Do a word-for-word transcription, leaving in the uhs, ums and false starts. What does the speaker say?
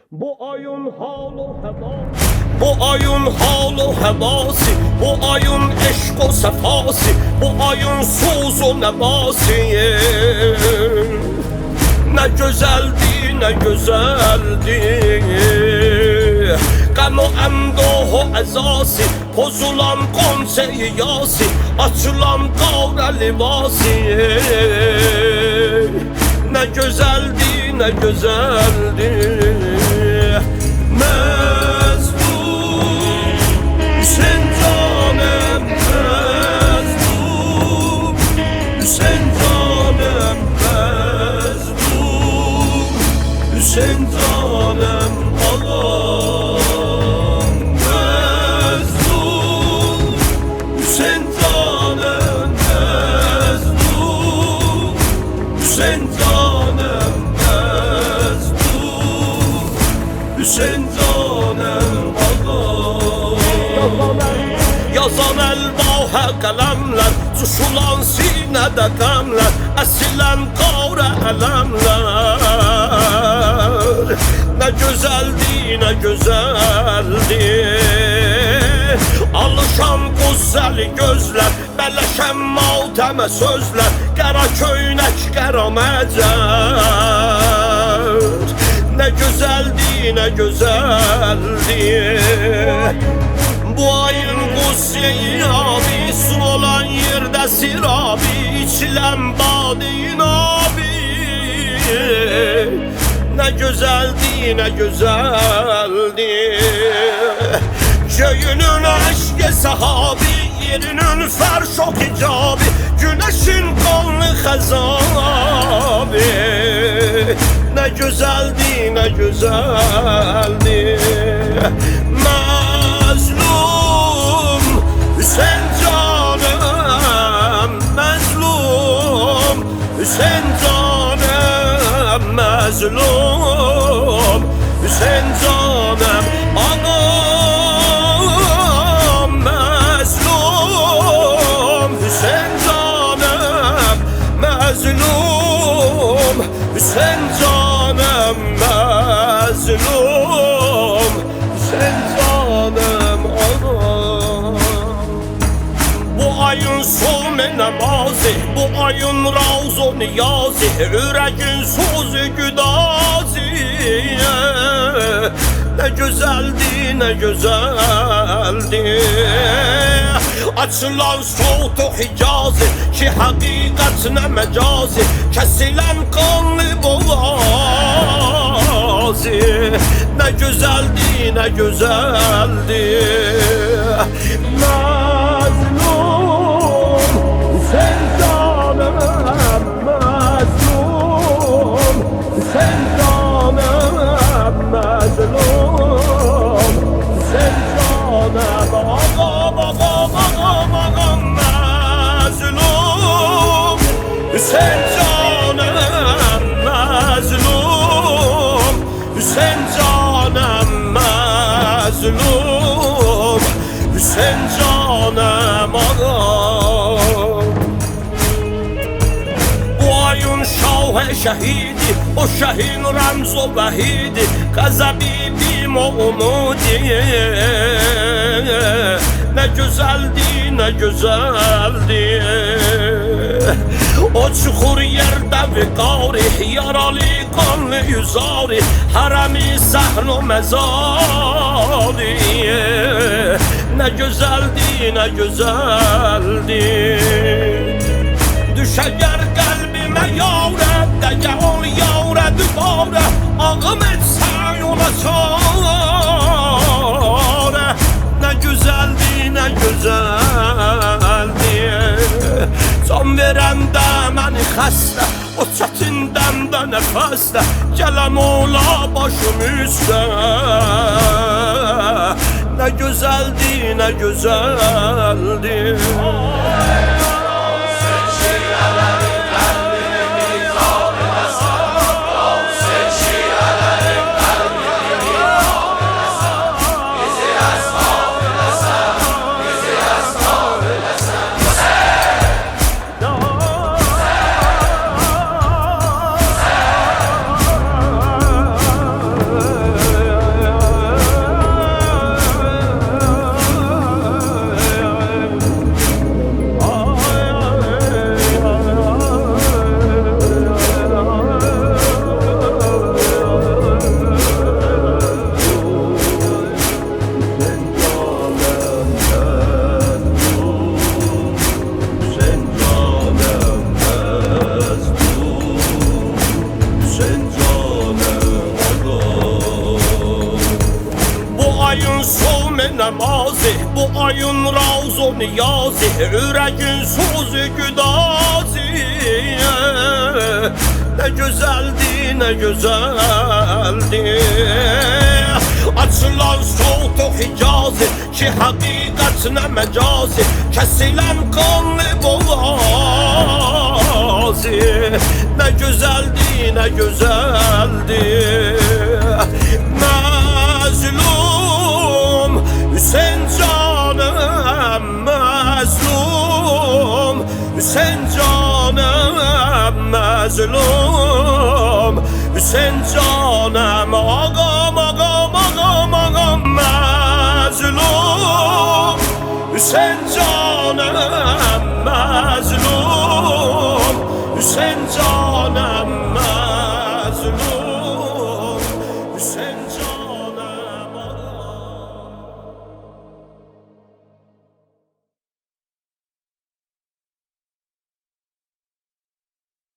Bu ayın halı hevası, bu ayın halı hevası, bu ayın eşk o sefası, bu ayın suz o nebası. Ne güzeldi, ne güzeldi. Qəm o əmdohu əzası, pozulan qonçeyi yası, açılan qavra libası. Ne güzeldi, ne güzeldi. Məzlum Hüseyn canım, məzlum Hüseyn canım, məzlum Hüseyn canım, ağam məzlum Hüseyn canım, məzlum Hüseyn canım, məzlum Hüseyn canım, ağam yazan elbahə qələmlər, cuşulan sinədə qəmlər, əsilən qavra ələmlər. Ne güzeldi, ne güzeldi. Alışan güzel gözler, bələşən matəmə sözlər, qara köynək, qara məcər. Ne güzeldi, ne güzeldi. Bu ayın qusyeyi abi, su olan yerde sirabi, içilen badin abi. Ne güzeldi, ne güzeldi. Köyünün aşkı sahabi, yerinin ferşok hicabi, güneşin kanlı xəzabi. Ne güzeldi, ne güzeldi. Məzlum Hüseyn canım, məzlum Hüseyn canım, məzlum Hüseyn canım, ağam məzlum Hüseyn canım, məzlum Hüseyn canım, məzlum Hüseyn canım, ağam. Bu ayın son namazı, bu ayın ravzu niyazı, yüreğin sözü güdazı. Ne güzeldi, ne güzeldi. Açılan soğutu hicazı, ki hakikat ne mecazi, kesilen kanlı boğazı. Ne güzeldi, ne güzeldi. Mazlum Hüseyn canım, mazlum Hüseyn canım, mazlum Hüseyn canım, ağam, ağam, ağam, ağam mazlum Hüseyn canım, mazlum Hüseyn canım, mazlum Hüseyn canım, ağam. Bu ayın şahı şehidi, o şehin ramzu vahidi, gazabibim o umudi. Ne güzeldi, ne güzeldi. O çukur yerde vikari, yaralı kanlı yüzari, harami sahnu mezari. Ne güzeldi, ne güzeldi. Düşer kalbime yavre, dege ol yavre dübare, ağım etsen yola çare. Ne güzeldi, ne güzeldi. Can veren de məni xəstə, o çətin dəmdə nəfəsdə, gələn ola başım üstə. Ne güzeldi, ne güzeldi. nemazi, bu ayın raz o niyazi, yüreğin sözü güdazi. Ne güzeldi, ne güzeldi. Açılan Suud-u Hicazi, ki hakikat ne mecazi, kesilen kanlı boğazi. Ne güzeldi, ne güzeldi. Mazlum Hüseyin canım, mazlum Hüseyin canım, mazlum Hüseyin canım, ağam ağam ağam ağam, mazlum Hüseyin canım, mazlum Hüseyin canım.